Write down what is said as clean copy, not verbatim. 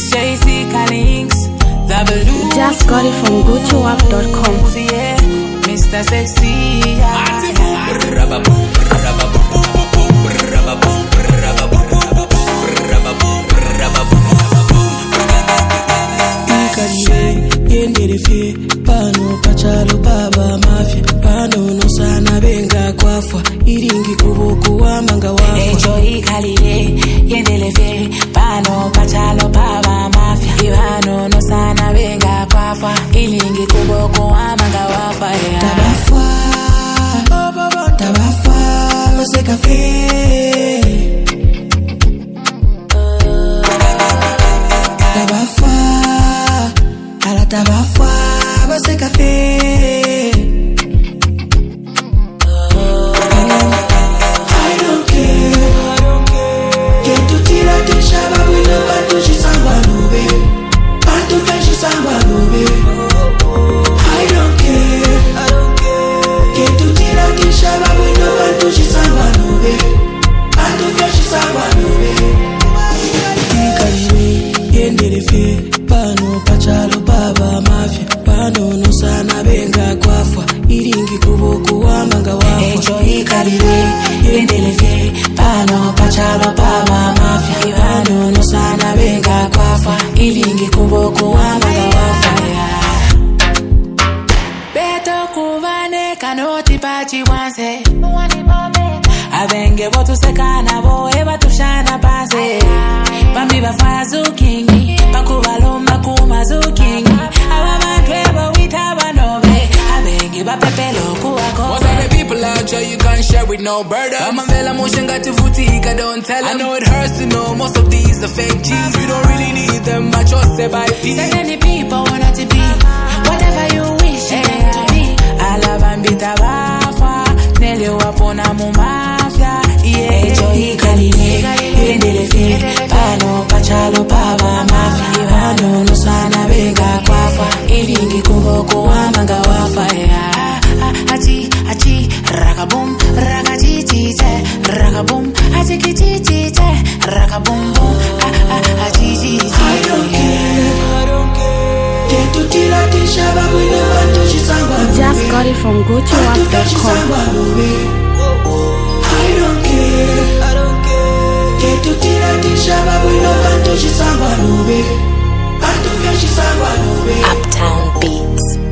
JC Callings, the blue. Just got it from GoToWap.com. Yeah, Mr. Sexy. Yenderefe pano pachalo baba mafia pano no sana benga kwafwa iringi kuboko wamanga wafa Echo ikalile yenderefe pano pachalo baba mafia pano no sana benga kwafwa iringi kuboko wamanga wafa tabafa maseka fe tabafa baseka fe I don't care que tu tira te chava bueno panto chisangwa nube panto feshi sangwa nube I don't care que tu tira te chava bueno panto chisangwa nube panto feshi sangwa nube ikariwe yenderefe pano pachalo baba mafia pano no sana benga kwafwa iringi kuboko wamanga wafa Echo ikalile yenderefe pano pachalo baba mafia pano no sana benga kwafwa iringi kuboko wamanga wafa Beto kuvane kanoti pachi wanse Abenge botu sekana bo eba tushana panse Bambi bafazu kingi Bakubalomba kumazu kingi Abamantwebo wita banove Abenge bapepelo kuwako Most of the people out there you can't share with no burden I'm a vela motion got to futika, don't tell them I know it hurts to know most of these are fake G's You don't really need them, I trust say by peace So many people wanna to be Whatever you wish them to be Alabambita bafa Nele wapona mumafia Echo ikalile Yenderefe Pano pachalo baba mafia Pano no sana benga kwafa Ilingi kuboko wamanga wafa Achi, achi, rakabum, rakachichiche Rakabum, achikichichiche Rakabum, bum, achichiche I don't care que tu tira te chava bueno panto chisangwa nube Just got it from GoToWap.com. I don't care que tu tira te chava bueno panto chisangwa nube panto feshi sangwa nube Uptown Beats.